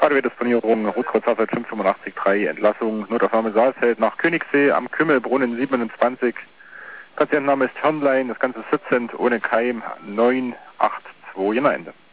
Radioedisponierung, Rotkreuzfahrtzeit 585-3, Entlassung, Notaufnahme Saalfeld nach Königssee am Kümmelbrunnen 27. Patientenname ist Hörnlein, das Ganze ist sitzend, ohne Keim, 982 Ende.